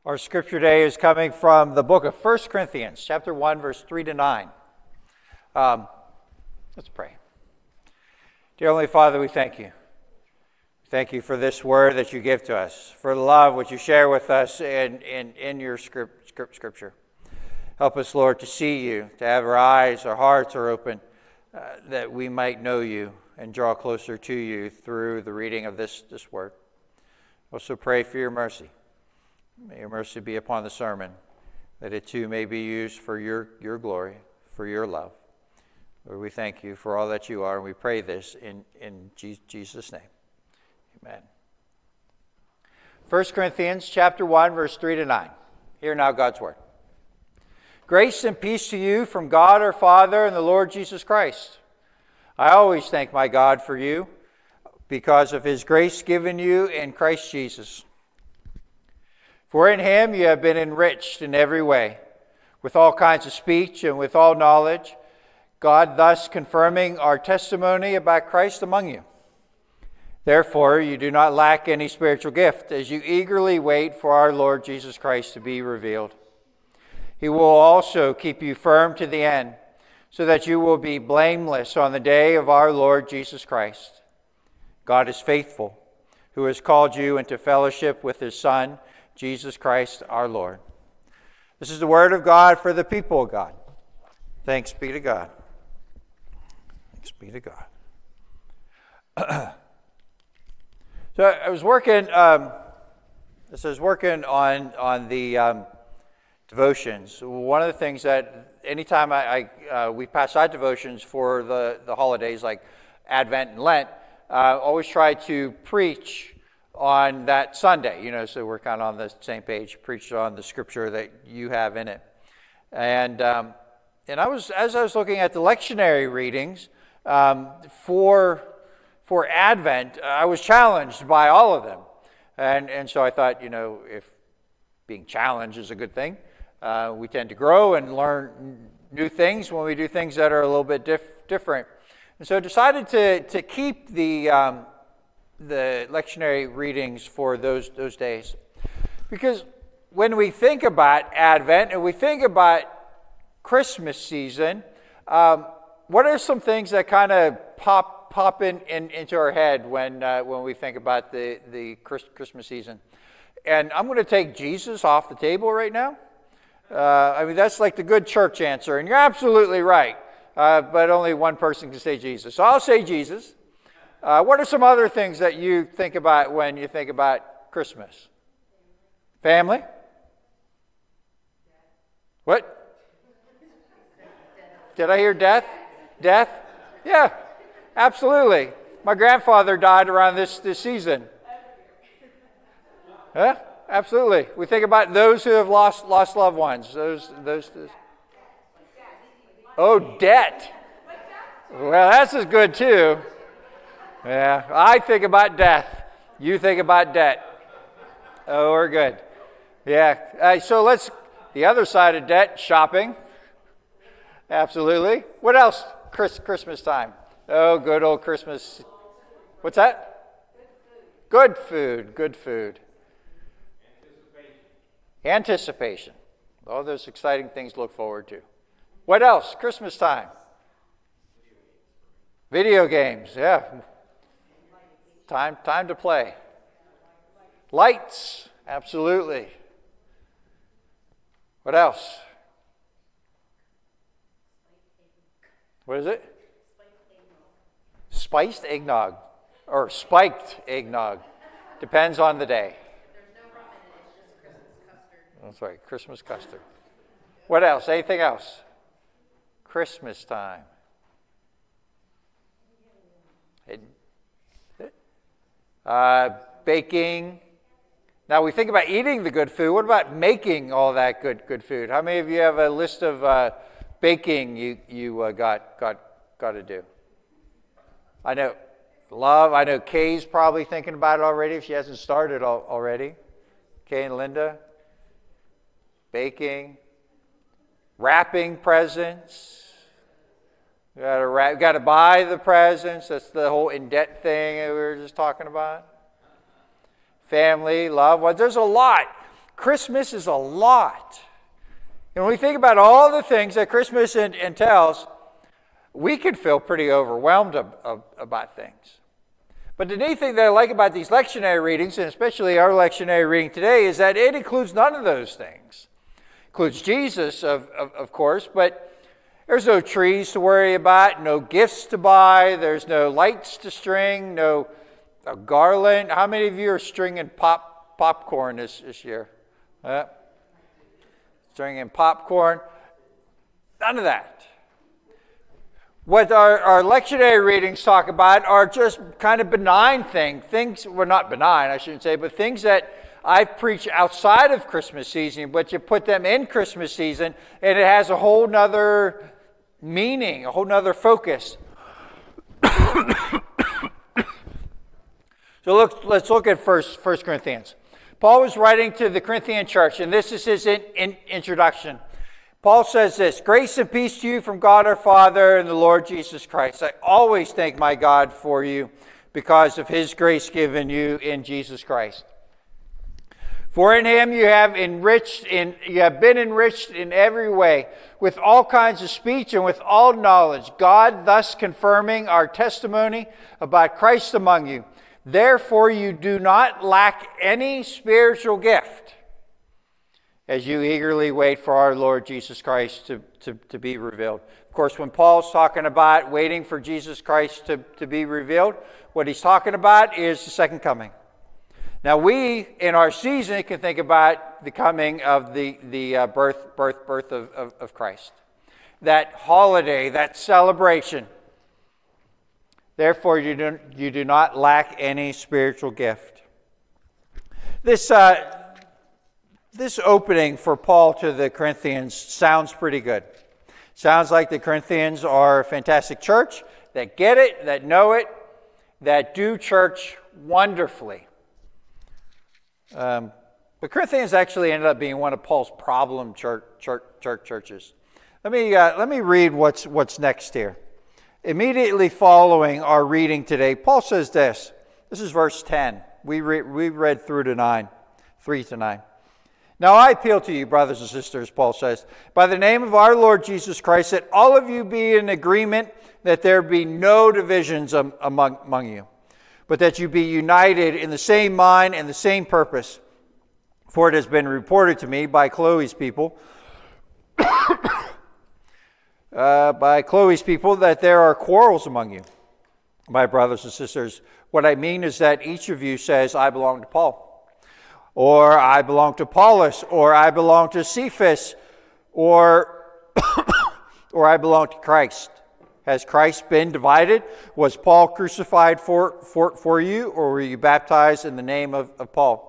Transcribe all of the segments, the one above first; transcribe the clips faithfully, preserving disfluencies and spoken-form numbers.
Our scripture today is coming from the book of First Corinthians, chapter one, verse three to nine. Um, let's pray. Dear Heavenly Father, we thank you. Thank you for this word that you give to us, for the love which you share with us in, in, in your script, script, scripture. Help us, Lord, to see you, to have our eyes, our hearts are open, uh, that we might know you and draw closer to you through the reading of this, this word. Also pray for your mercy. May your mercy be upon the sermon, that it too may be used for your, your glory, for your love. Lord, we thank you for all that you are, and we pray this in, in Jesus' name. Amen. First Corinthians chapter one, verse three to nine. Hear now God's word. Grace and peace to you from God our Father and the Lord Jesus Christ. I always thank my God for you, because of his grace given you in Christ Jesus. For in him you have been enriched in every way, with all kinds of speech and with all knowledge, God thus confirming our testimony about Christ among you. Therefore you do not lack any spiritual gift, as you eagerly wait for our Lord Jesus Christ to be revealed. He will also keep you firm to the end, so that you will be blameless on the day of our Lord Jesus Christ. God is faithful, who has called you into fellowship with his Son, Jesus Christ our Lord. This is the word of God for the people of God. Thanks be to God. Thanks be to God. So I was working. Um, I was working on on the um, devotions. One of the things that anytime I, I uh, we pass out devotions for the the holidays like Advent and Lent, I uh, always try to preach on that Sunday, you know, so we're kind of on the same page, preached on the scripture that you have in it. And um, and I was, as I was looking at the lectionary readings um, for for Advent, I was challenged by all of them. And and so I thought, you know, if being challenged is a good thing, uh, we tend to grow and learn new things when we do things that are a little bit diff- different. And so I decided to, to keep the... Um, the lectionary readings for those those days. Because when we think about Advent and we think about Christmas season, um, what are some things that kind of pop pop in, in into our head when uh, when we think about the, the Christmas season? And I'm going to take Jesus off the table right now. Uh, I mean, that's like the good church answer, and you're absolutely right. Uh, but only one person can say Jesus. So I'll say Jesus. Uh, what are some other things that you think about when you think about Christmas? Family? What? Did I hear death? Death? Yeah, absolutely. My grandfather died around this, this season. Huh? Absolutely. We think about those who have lost lost loved ones. Those those. those. Oh, debt. Well, that's as good too. Yeah, I think about death. You think about debt. Oh, we're good. Yeah. Uh, so let's, the other side of debt, shopping. Absolutely. What else? Chris, Christmas time. Oh, good old Christmas. What's that? Good food. Good food. Anticipation. Anticipation. All those exciting things to look forward to. What else? Christmas time. Video games. Yeah. Time, time to play. Lights, absolutely. What else? What is it? Spiced eggnog, or spiked eggnog. Depends on the day. There's no rum in it, it's just Christmas custard. That's right, Christmas custard. What else? Anything else? Christmas time. Uh, baking. Now we think about eating the good food. What about making all that good good food? How many of you have a list of uh, baking you you uh, got got got to do? I know, love. I know Kay's probably thinking about it already if she hasn't started al- already. Kay and Linda. Baking, wrapping presents. You gotta wrap, gotta buy the presents. That's the whole in debt thing that we were just talking about. Family, love. Well, there's a lot. Christmas is a lot. And when we think about all the things that Christmas entails, we can feel pretty overwhelmed of, of, about things. But the neat thing that I like about these lectionary readings, and especially our lectionary reading today, is that it includes none of those things. It includes Jesus, of, of, of course, but there's no trees to worry about, no gifts to buy, there's no lights to string, no a garland. How many of you are stringing pop popcorn this, this year? Uh, stringing popcorn? None of that. What our, our lectionary readings talk about are just kind of benign things. Things, well, not benign, I shouldn't say, but things that I preach outside of Christmas season, but you put them in Christmas season, and it has a whole nother meaning, a whole nother focus. So look, let's look at First Corinthians. Paul was writing to the Corinthian church, and this is his in, in, introduction. Paul says this: grace and peace to you from God our Father and the Lord Jesus Christ. I always thank my God for you because of his grace given you in Jesus Christ. For in him you have enriched in you have been enriched in every way, with all kinds of speech and with all knowledge, God thus confirming our testimony about Christ among you. Therefore you do not lack any spiritual gift, as you eagerly wait for our Lord Jesus Christ to, to, to be revealed. Of course, when Paul's talking about waiting for Jesus Christ to, to be revealed, what he's talking about is the second coming. Now, we, in our season, can think about the coming of the, the uh, birth, birth, birth of, of, of Christ. That holiday, that celebration. Therefore, you do, you do not lack any spiritual gift. This... Uh, This opening for Paul to the Corinthians sounds pretty good. Sounds like the Corinthians are a fantastic church that get it, that know it, that do church wonderfully. Um, but Corinthians actually ended up being one of Paul's problem church, church, church churches. Let me uh, let me read what's what's next here. Immediately following our reading today, Paul says this. This is verse ten. We re- we read through to nine, three to nine. Now I appeal to you, brothers and sisters, Paul says, by the name of our Lord Jesus Christ, that all of you be in agreement, that there be no divisions among, among you, but that you be united in the same mind and the same purpose. For it has been reported to me by Chloe's people, uh, by Chloe's people, that there are quarrels among you. My brothers and sisters, what I mean is that each of you says, I belong to Paul, or I belong to Apollos, or I belong to Cephas, or, or I belong to Christ. Has Christ been divided? Was Paul crucified for, for, for you, or were you baptized in the name of, of Paul?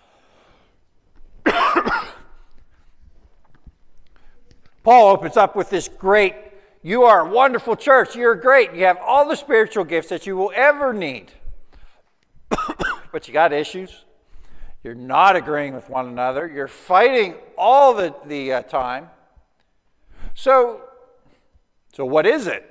Paul opens up with this great, you are a wonderful church, you're great, you have all the spiritual gifts that you will ever need. But you got issues. You're not agreeing with one another. You're fighting all the, the uh, time. So, so what is it?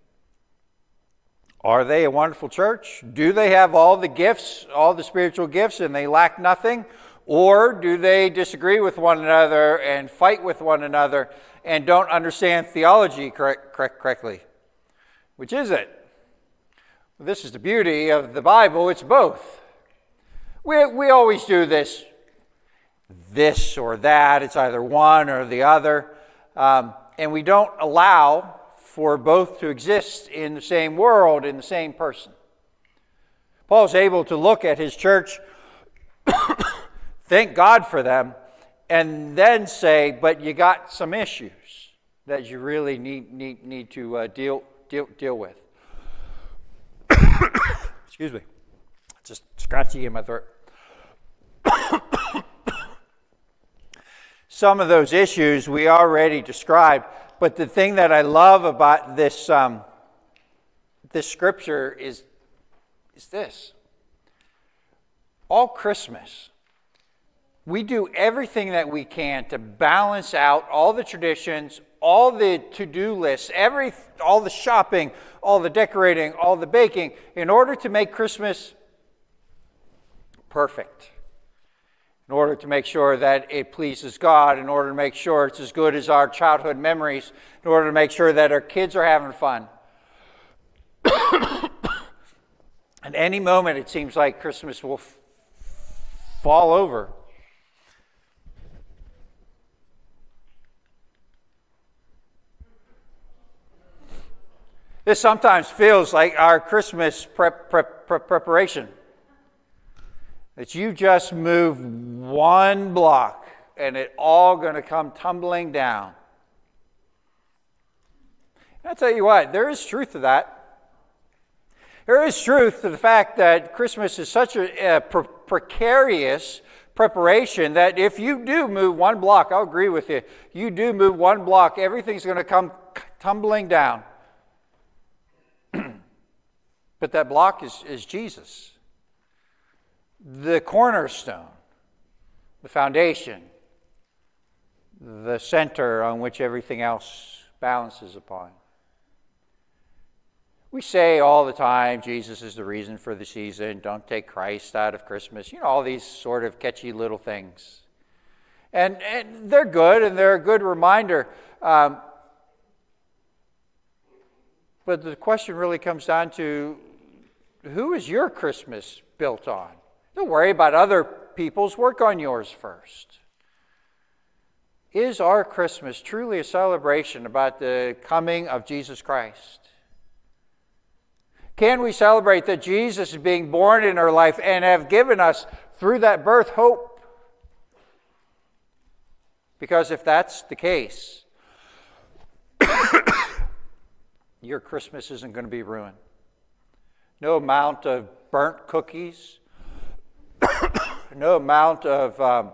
Are they a wonderful church? Do they have all the gifts, all the spiritual gifts, and they lack nothing? Or do they disagree with one another and fight with one another and don't understand theology correct, correct, correctly? Which is it? Well, this is the beauty of the Bible. It's both. We, we always do this, this or that. It's either one or the other. Um, and we don't allow for both to exist in the same world, in the same person. Paul's able to look at his church, thank God for them, and then say, but you got some issues that you really need need, need to uh, deal, deal, deal with. Excuse me. Just scratchy in my throat. Some of those issues we already described, but the thing that I love about this um, this scripture is, is this. All Christmas, we do everything that we can to balance out all the traditions, all the to-do lists, every all the shopping, all the decorating, all the baking, in order to make Christmas perfect. in order to make sure that it pleases God, in order to make sure it's as good as our childhood memories, in order to make sure that our kids are having fun. At any moment, it seems like Christmas will f- fall over. This sometimes feels like our Christmas prep, prep, prep, preparation. That you just move one block and it all going to come tumbling down. And I'll tell you what, there is truth to that. There is truth to the fact that Christmas is such a, a pre- precarious preparation that if you do move one block, I'll agree with you, you do move one block, everything's going to come tumbling down. But that block is, is Jesus. The cornerstone, the foundation, the center on which everything else balances upon. We say all the time, Jesus is the reason for the season, don't take Christ out of Christmas, you know, all these sort of catchy little things. And, and they're good, and they're a good reminder. Um, but the question really comes down to, who is your Christmas built on? Don't worry about other people's, work on yours first. Is our Christmas truly a celebration about the coming of Jesus Christ? Can we celebrate that Jesus is being born in our life and have given us, through that birth, hope? Because if that's the case, your Christmas isn't going to be ruined. No amount of burnt cookies, no amount of, um,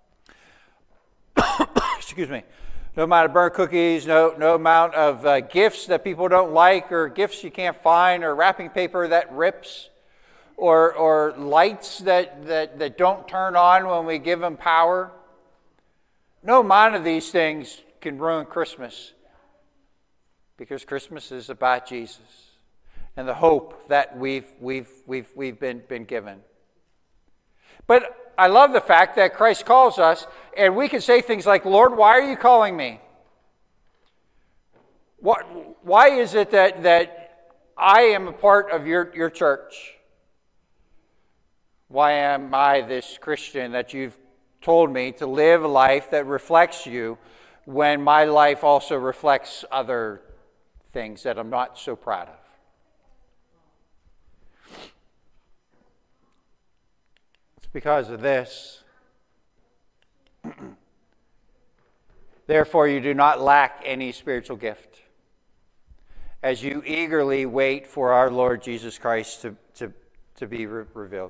excuse me, no amount of burnt cookies, no, no amount of uh, gifts that people don't like, or gifts you can't find, or wrapping paper that rips, or, or lights that, that, that don't turn on when we give them power. No amount of these things can ruin Christmas, because Christmas is about Jesus and the hope that we've, we've, we've, we've been, been given. But I love the fact that Christ calls us, and we can say things like, Lord, why are you calling me? What, why is it that, that I am a part of your, your church? Why am I this Christian that you've told me to live a life that reflects you when my life also reflects other things that I'm not so proud of? Because of this. Therefore, you do not lack any spiritual gift as you eagerly wait for our Lord Jesus Christ to, to, to be re- revealed.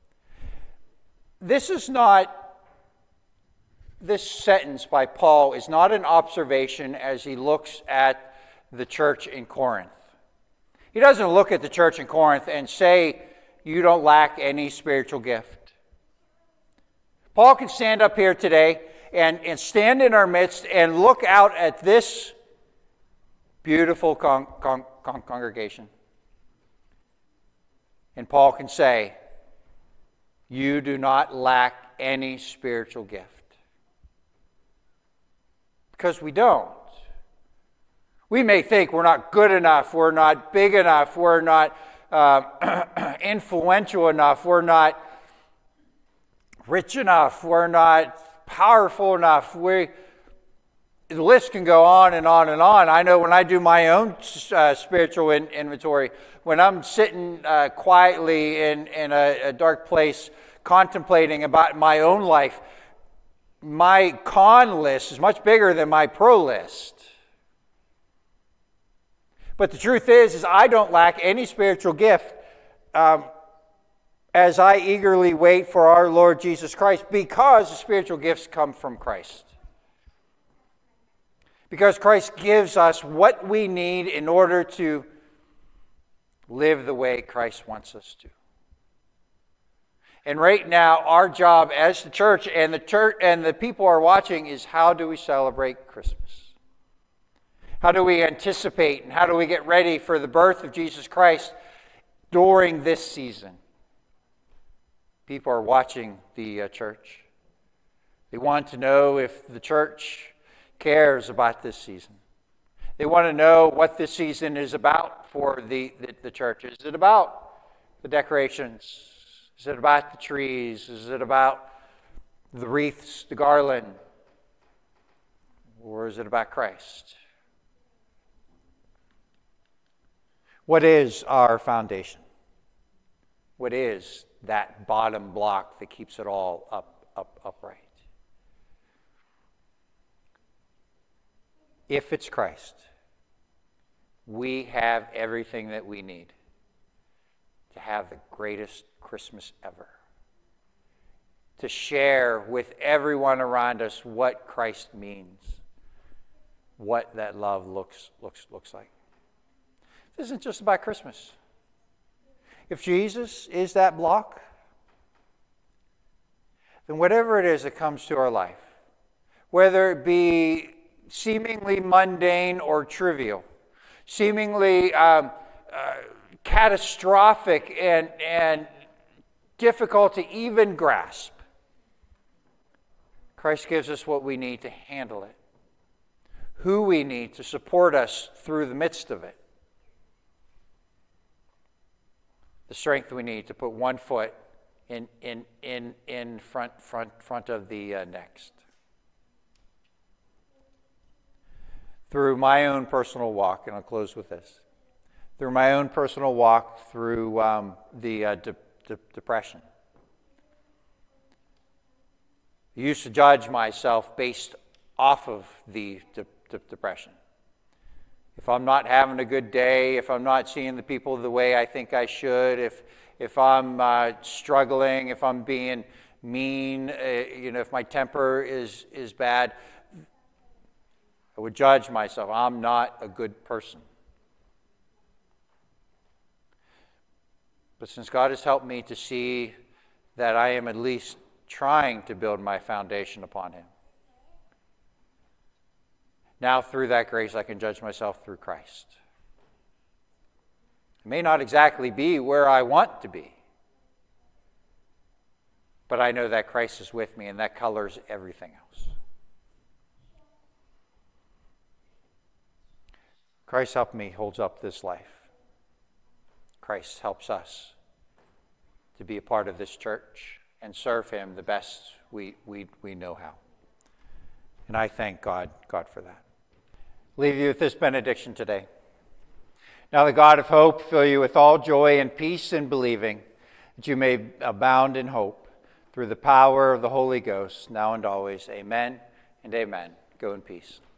This is not, this sentence by Paul is not an observation as he looks at the church in Corinth. He doesn't look at the church in Corinth and say, you don't lack any spiritual gift. Paul can stand up here today and, and stand in our midst and look out at this beautiful con- con- con- congregation. And Paul can say, you do not lack any spiritual gift. Because we don't. We may think we're not good enough, we're not big enough, we're not uh, influential enough, we're not rich enough, we're not powerful enough. We, the list can go on and on and on. I know when I do my own uh, spiritual in, inventory, when I'm sitting uh, quietly in, in a, a dark place contemplating about my own life, my con list is much bigger than my pro list. But the truth is, is I don't lack any spiritual gift. Um, as I eagerly wait for our Lord Jesus Christ, because the spiritual gifts come from Christ. Because Christ gives us what we need in order to live the way Christ wants us to. And right now, our job as the church and the church and the people are watching is, how do we celebrate Christmas? How do we anticipate and how do we get ready for the birth of Jesus Christ during this season? People are watching the uh, church. They want to know if the church cares about this season. They want to know what this season is about for the, the, the church. Is it about the decorations? Is it about the trees? Is it about the wreaths, the garland? Or is it about Christ? What is our foundation? What is that bottom block that keeps it all up, up, upright? If it's Christ, we have everything that we need to have the greatest Christmas ever. To share with everyone around us what Christ means, what that love looks looks looks like. This isn't just about Christmas. If Jesus is that block, then whatever it is that comes to our life, whether it be seemingly mundane or trivial, seemingly um, uh, catastrophic and, and difficult to even grasp, Christ gives us what we need to handle it, who we need to support us through the midst of it, the strength we need to put one foot in in in in front front front of the uh, next. Through my own personal walk, and I'll close with this. Through my own personal walk through um, the uh, de- de- depression. I used to judge myself based off of the de- de- depression. If I'm not having a good day, if I'm not seeing the people the way I think I should, if if I'm uh, struggling, if I'm being mean, uh, you know, if my temper is is bad, I would judge myself. I'm not a good person. But since God has helped me to see that I am at least trying to build my foundation upon Him, now through that grace I can judge myself through Christ. It may not exactly be where I want to be, but I know that Christ is with me, and that colors everything else. Christ helped me holds up this life. Christ helps us to be a part of this church and serve Him the best we, we, we know how. And I thank God, God for that. Leave you with this benediction today. Now the God of hope fill you with all joy and peace in believing, that you may abound in hope through the power of the Holy Ghost, now and always. Amen and amen. Go in peace.